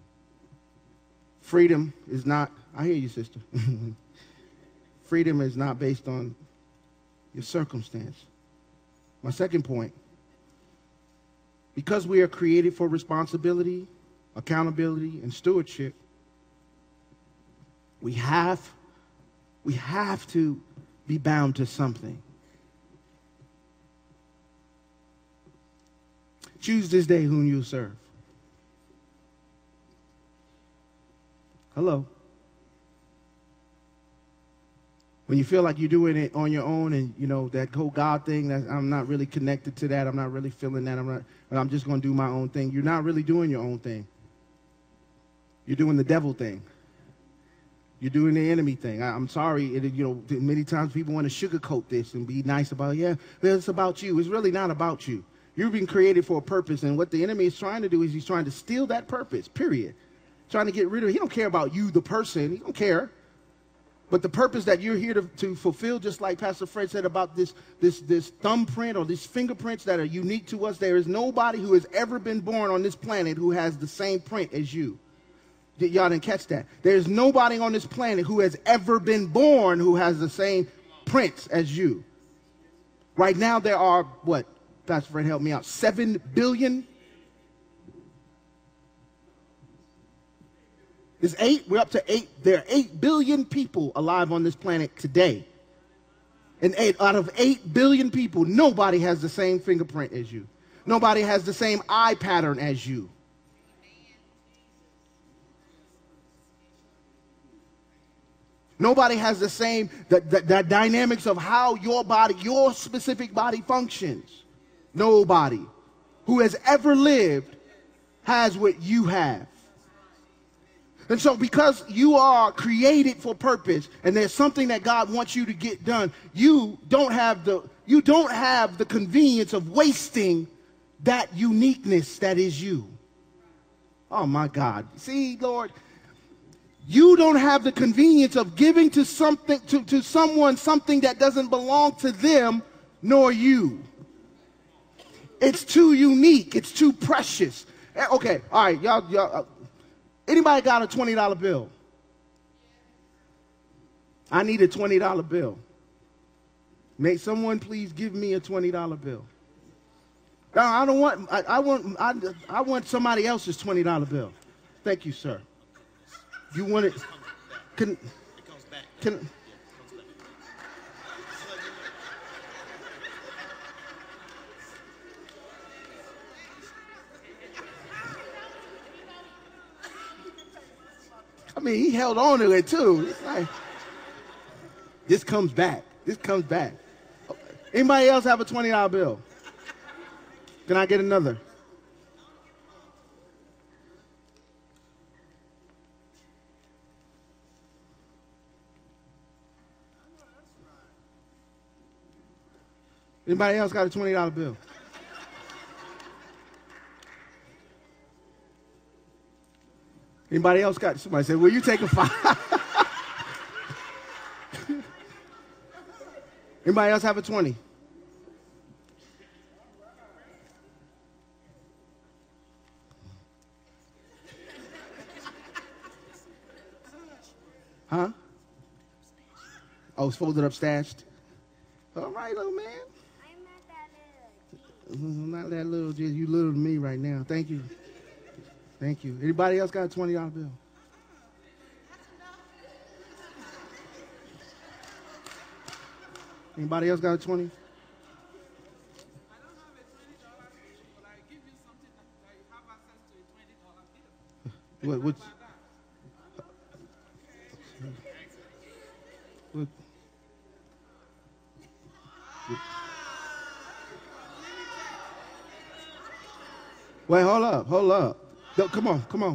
Freedom is not, I hear you, sister. Freedom is not based on your circumstance. My second point. Because we are created for responsibility, accountability, and stewardship, we have to be bound to something. Choose this day whom you serve. Hello. When you feel like you're doing it on your own, and you know that whole God thing, that I'm not really connected to that, I'm not really feeling that, I'm just going to do my own thing. You're not really doing your own thing. You're doing the devil thing. You're doing the enemy thing. I'm sorry, many times people want to sugarcoat this and be nice about, it's about you. It's really not about you. You've been created for a purpose, and what the enemy is trying to do is he's trying to steal that purpose, period. Trying to get rid of it. He don't care about you, the person. He don't care. But the purpose that you're here to fulfill, just like Pastor Fred said about this thumbprint or these fingerprints that are unique to us, there is nobody who has ever been born on this planet who has the same print as you. Y'all didn't catch that. There's nobody on this planet who has ever been born who has the same prints as you. Right now there are, what? Pastor Fred, help me out. 7 billion? It's 8. We're up to 8. There are 8 billion people alive on this planet today. And out of 8 billion people, nobody has the same fingerprint as you. Nobody has the same eye pattern as you. Nobody has the same the dynamics of how your specific body functions. Nobody who has ever lived has what you have. And so because you are created for purpose and there's something that God wants you to get done, you don't have the convenience of wasting that uniqueness that is you. Oh my God. See, Lord, you don't have the convenience of giving to someone something that doesn't belong to them nor you. It's too unique. It's too precious. Okay, all right, y'all. Anybody got a $20 bill? I need a $20 bill. May someone please give me a $20 bill? No, I don't want. I want somebody else's $20 bill. Thank you, sir. You want it? Can? I mean, he held on to it too. It's like, this comes back. This comes back. Anybody else have a $20 bill? Can I get another? Anybody else got a $20 bill? Anybody else got? Somebody said, will you take a $5? Anybody else have a 20? Huh? Oh, it's folded up, stashed. All right, little man. I'm not that little. Not that little, just you little to me right now. Thank you. Thank you. Anybody else got a $20 bill? Anybody else got a 20? I don't have a $20 bill, but I give you something that you have access to a $20 bill. What? Wait, hold up. No, come on.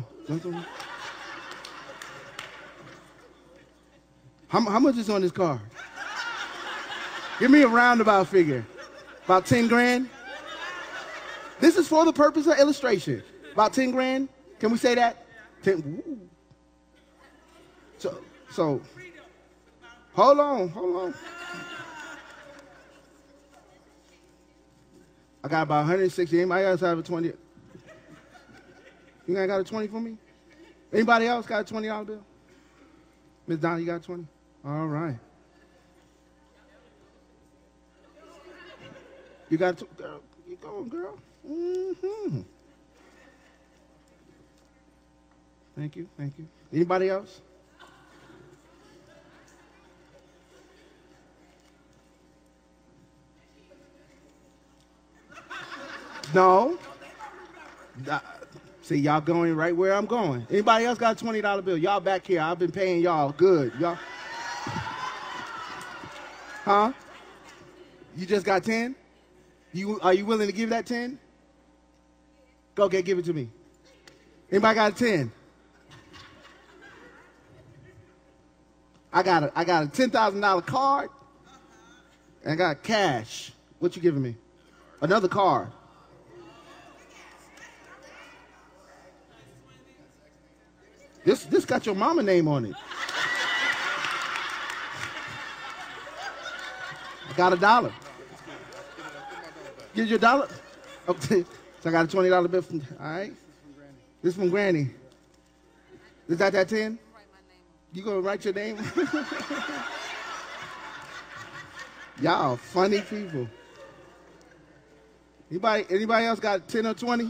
How much is on this car? Give me a roundabout figure. About 10 grand? This is for the purpose of illustration. About 10 grand? Can we say that? 10. Ooh. So, hold on. I got about 160. Anybody else have a 20? You guys got a 20 for me? Anybody else got a $20 bill? Miss Donna, you got a 20? All right. You got a girl. You going, girl? Mm-hmm. Thank you. Anybody else? No. See, y'all going right where I'm going. Anybody else got a $20 bill? Y'all back here. I've been paying y'all good. Y'all. Huh? You just got 10? Are you willing to give that 10? Go, okay, give it to me. Anybody got a 10? I got a $10,000 card, and I got cash. What you giving me? Another card. This got your mama name on it. I got $1. Give you $1? Okay. So I got a $20 bill from, all right? This from Granny. Is that 10? You gonna write your name? Y'all funny people. Anybody else got 10 or 20?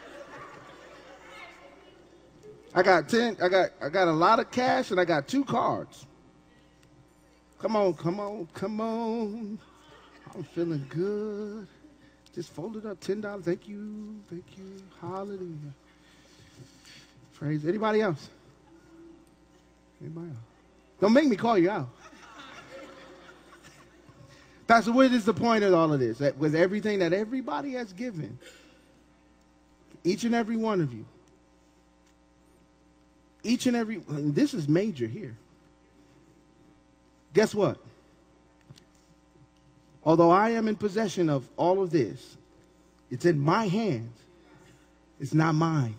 I got 10. I got a lot of cash and I got 2 cards. Come on. I'm feeling good. Just fold it up, $10. Thank you. Hallelujah. Praise. Anybody else? Don't make me call you out. Pastor, what is the point of all of this? That with everything that everybody has given, each and every one of you, this is major here. Guess what? Although I am in possession of all of this, it's in my hands. It's not mine.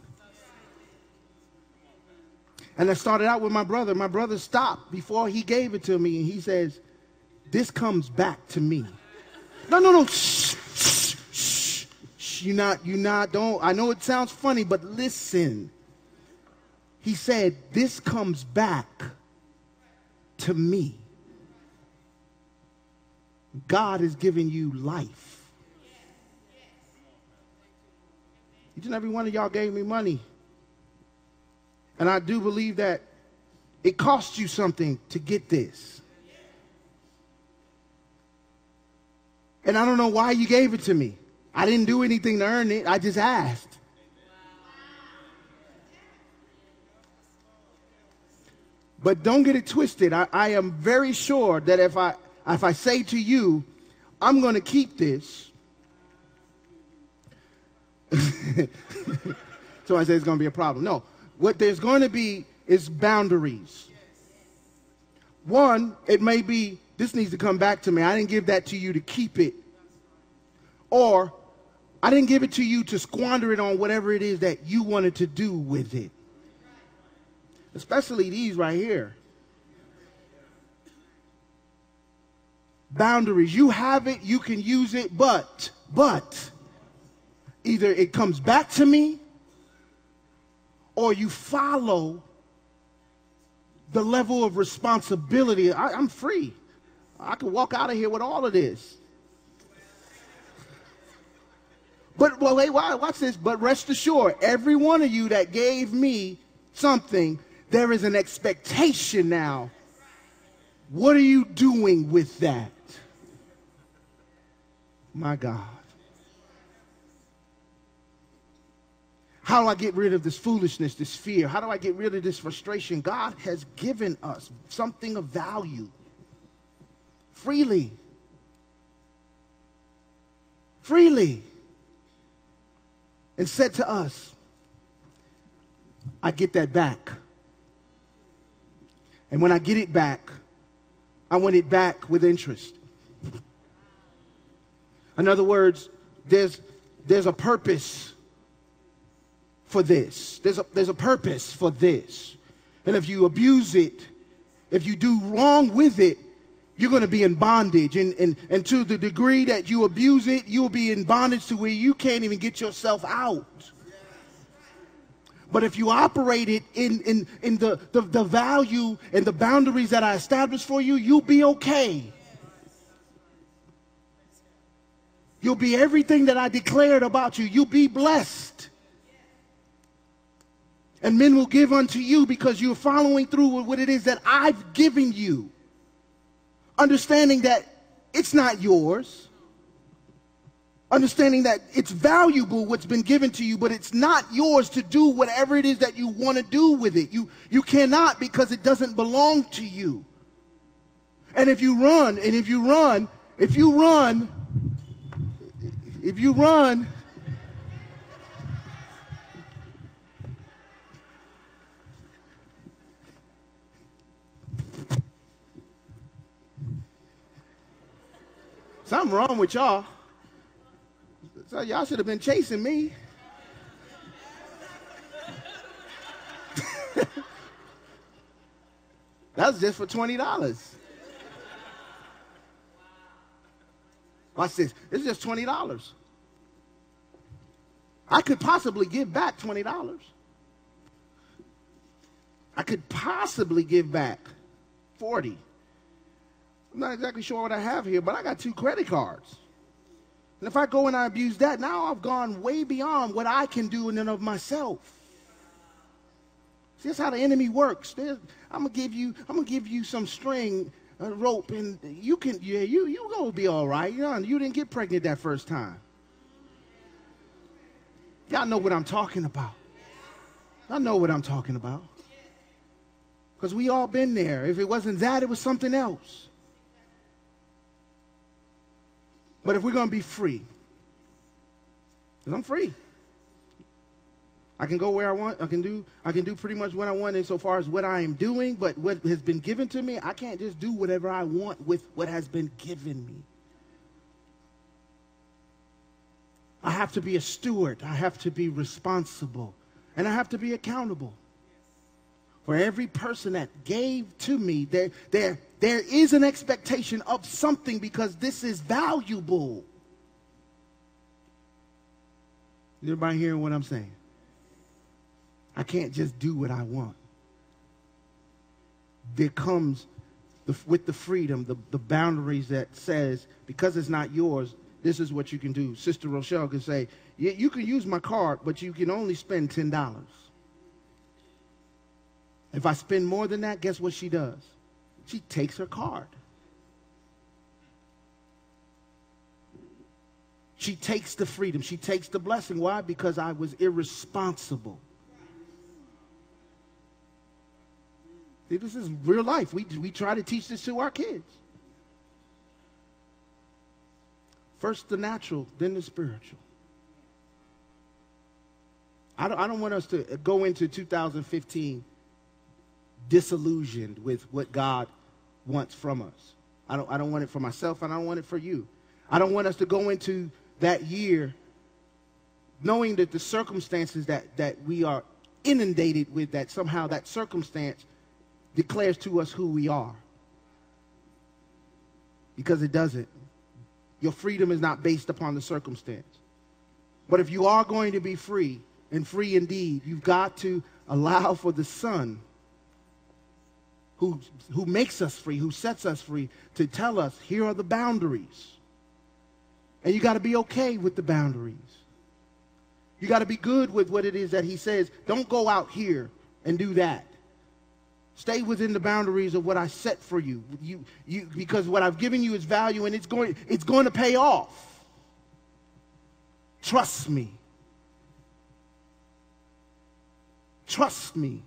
And I started out with my brother. My brother stopped before he gave it to me, and he says, this comes back to me. No. Shh. You're not, don't. I know it sounds funny, but listen. He said, this comes back to me. God is giving you life. Each and every one of y'all gave me money. And I do believe that it cost you something to get this. And I don't know why you gave it to me. I didn't do anything to earn it. I just asked. But don't get it twisted. I am very sure that if I say to you, I'm going to keep this, Somebody says it's going to be a problem. No. What there's going to be is boundaries. One, it may be, this needs to come back to me. I didn't give that to you to keep it. Or, I didn't give it to you to squander it on whatever it is that you wanted to do with it. Especially these right here. Boundaries. You have it, you can use it, but either it comes back to me or you follow the level of responsibility. I'm free. I can walk out of here with all of this. But, well, hey, watch this. But rest assured, every one of you that gave me something, there is an expectation now. What are you doing with that? My God. How do I get rid of this foolishness, this fear? How do I get rid of this frustration? God has given us something of value freely. Freely. And said to us, I get that back. And when I get it back, I want it back with interest. In other words, there's a purpose for this. There's a purpose for this. And if you abuse it, if you do wrong with it, you're going to be in bondage. And to the degree that you abuse it, you'll be in bondage to where you can't even get yourself out. But if you operate it in the value and the boundaries that I established for you, you'll be okay. You'll be everything that I declared about you. You'll be blessed. And men will give unto you because you're following through with what it is that I've given you. Understanding that it's not yours. Understanding that it's valuable what's been given to you, but it's not yours to do whatever it is that you want to do with it. You cannot, because it doesn't belong to you. And if you run, something wrong with y'all. So y'all should have been chasing me. That's just for $20. Watch this. It's just $20. I could possibly give back $20. I could possibly give back $40. I'm not exactly sure what I have here, but I got 2 credit cards. And if I go and I abuse that, now I've gone way beyond what I can do in and of myself. See, that's how the enemy works. I'm gonna give you some string, rope, and you gonna be all right. You didn't get pregnant that first time. Y'all know what I'm talking about. I know what I'm talking about. Because we all been there. If it wasn't that, it was something else. But if we're going to be free, because I'm free. I can go where I want. I can do pretty much what I want insofar as what I am doing, but what has been given to me, I can't just do whatever I want with what has been given me. I have to be a steward. I have to be responsible. And I have to be accountable. For every person that gave to me, there is an expectation of something, because this is valuable. Is everybody hearing what I'm saying? I can't just do what I want. There comes, with the freedom, the boundaries that says, because it's not yours, this is what you can do. Sister Rochelle can say, yeah, you can use my card, but you can only spend $10. If I spend more than that, guess what she does? She takes her card. She takes the freedom. She takes the blessing. Why? Because I was irresponsible. See, this is real life. We try to teach this to our kids. First the natural, then the spiritual. I don't want us to go into 2015 disillusioned with what God wants from us. I don't want it for myself, and I don't want it for you. I don't want us to go into that year knowing that the circumstances that we are inundated with, that somehow that circumstance declares to us who we are. Because it doesn't. Your freedom is not based upon the circumstance. But if you are going to be free, and free indeed, you've got to allow for the Son who makes us free, who sets us free, to tell us, here are the boundaries. And you got to be okay with the boundaries. You got to be good with what it is that he says. Don't go out here and do that. Stay within the boundaries of what I set for you. Because what I've given you is value, and it's going to pay off. Trust me. Trust me.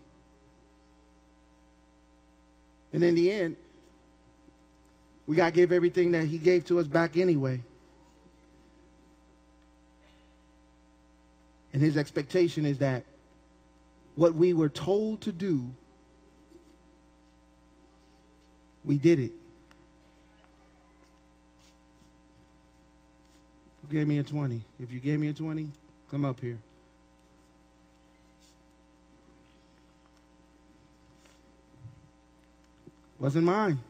And in the end, we got to give everything that he gave to us back anyway. And his expectation is that what we were told to do, we did it. Who gave me a 20? If you gave me a 20, come up here. Wasn't mine.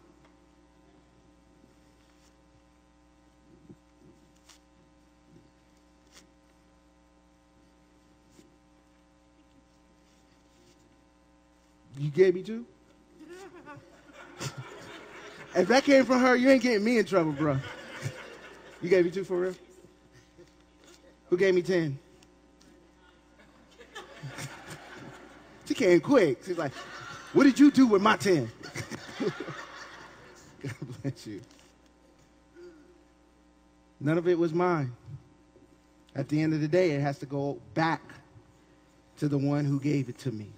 You gave me two? If that came from her, you ain't getting me in trouble, bro. You gave me two for real? Who gave me 10? She came quick. She's like, what did you do with my 10? God bless you. None of it was mine. At the end of the day, it has to go back to the one who gave it to me.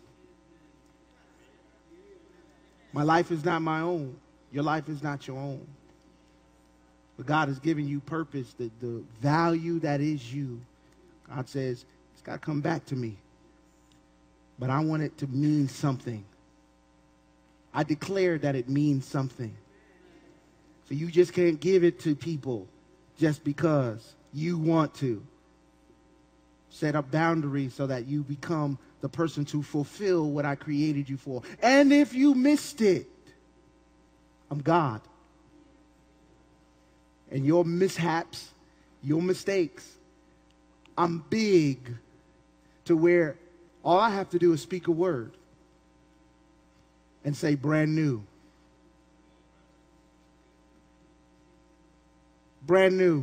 My life is not my own. Your life is not your own. But God has given you purpose, the value that is you. God says, it's got to come back to me. But I want it to mean something. I declare that it means something. So you just can't give it to people just because you want to. Set up boundaries so that you become the person to fulfill what I created you for. And if you missed it, I'm God. And your mishaps, your mistakes, I'm big to where all I have to do is speak a word and say brand new. Brand new.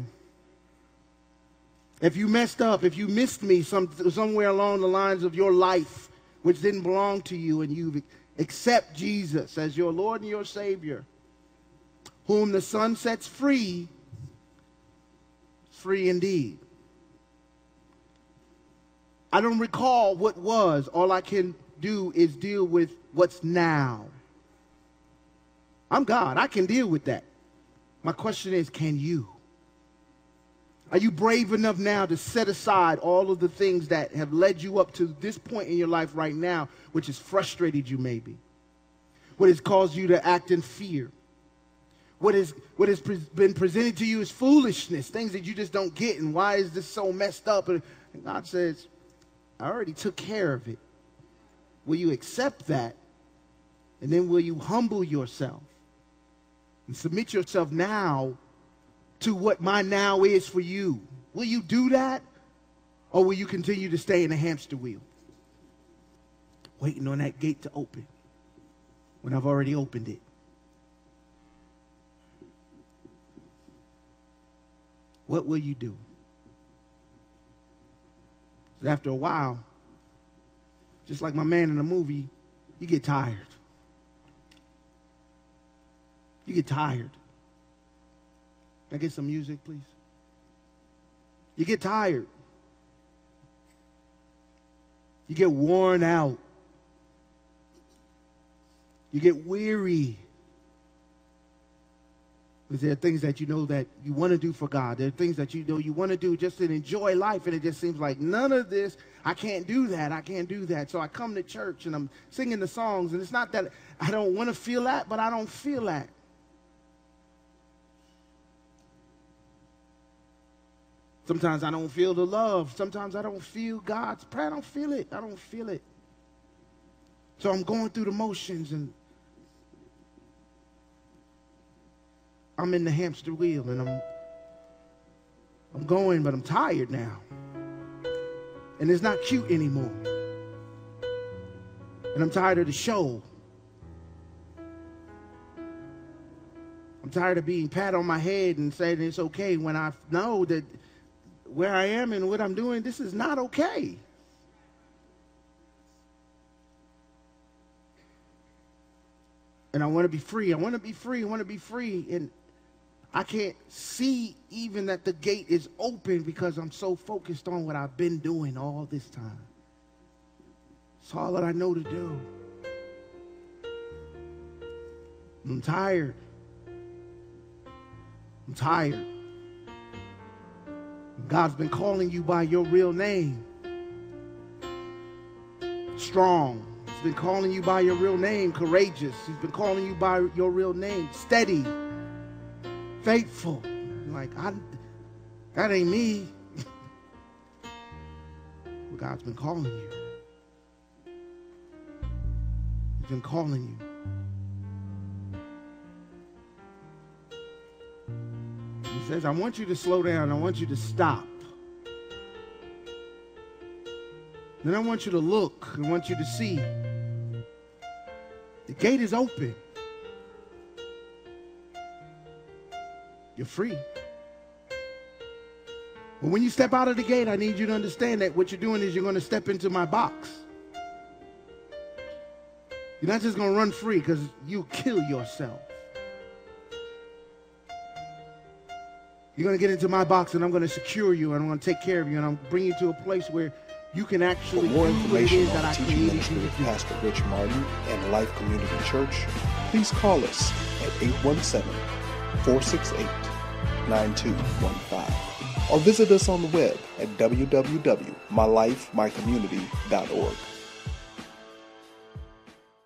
If you messed up, if you missed me somewhere along the lines of your life, which didn't belong to you, and you accept Jesus as your Lord and your Savior, whom the Son sets free, free indeed. I don't recall what was. All I can do is deal with what's now. I'm God. I can deal with that. My question is, can you? Are you brave enough now to set aside all of the things that have led you up to this point in your life right now, which has frustrated you maybe? What has caused you to act in fear? What has been presented to you as foolishness, things that you just don't get, and why is this so messed up? And God says, I already took care of it. Will you accept that? And then will you humble yourself and submit yourself now to what my now is for you? Will you do that? Or will you continue to stay in the hamster wheel, waiting on that gate to open when I've already opened it? What will you do? After a while, just like my man in the movie, you get tired. You get tired. Can I get some music, please? You get tired. You get worn out. You get weary. Because there are things that you know that you want to do for God. There are things that you know you want to do just to enjoy life, and it just seems like none of this, I can't do that, I can't do that. So I come to church and I'm singing the songs, and it's not that I don't want to feel that, but I don't feel that. Sometimes I don't feel the love. Sometimes I don't feel God's prayer. I don't feel it. I don't feel it. So I'm going through the motions, and I'm in the hamster wheel, and I'm going, but I'm tired now. And it's not cute anymore. And I'm tired of the show. I'm tired of being pat on my head and saying it's okay when I know that where I am and what I'm doing, this is not okay. And I want to be free. I want to be free. I want to be free. And I can't see even that the gate is open because I'm so focused on what I've been doing all this time. It's all that I know to do. I'm tired. I'm tired. God's been calling you by your real name. Strong. He's been calling you by your real name. Courageous. He's been calling you by your real name. Steady. Faithful. Like, that ain't me. But God's been calling you. He's been calling you. He says, I want you to slow down. I want you to stop. Then I want you to look. I want you to see. The gate is open. You're free. But when you step out of the gate, I need you to understand that what you're doing is you're going to step into my box. You're not just going to run free because you kill yourself. You're going to get into my box, and I'm going to secure you, and I'm going to take care of you, and I'm going to bring you to a place where you can actually For more do what it information is on that I teaching created ministry you to with do. Pastor Rich Martin and Life Community Church, please call us at 817-468-9215 or visit us on the web at www.mylifemycommunity.org.